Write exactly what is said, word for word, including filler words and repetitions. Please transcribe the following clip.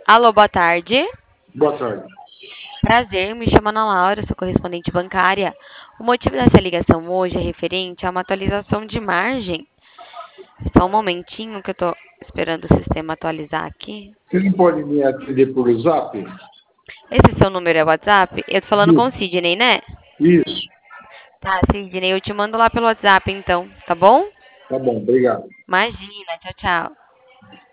Alô, boa tarde. Boa tarde. Prazer, me chamo Ana Laura, sou correspondente bancária. O motivo dessa ligação hoje é referente a uma atualização de margem. Só um momentinho que eu tô esperando o sistema atualizar aqui. Você não pode me atender por zap? Esse seu número é WhatsApp? Eu tô falando com o Isso. Sidney, né? Isso. Tá, Sidney, eu te mando lá pelo WhatsApp então, tá bom? Tá bom, obrigado. Imagina, tchau, tchau.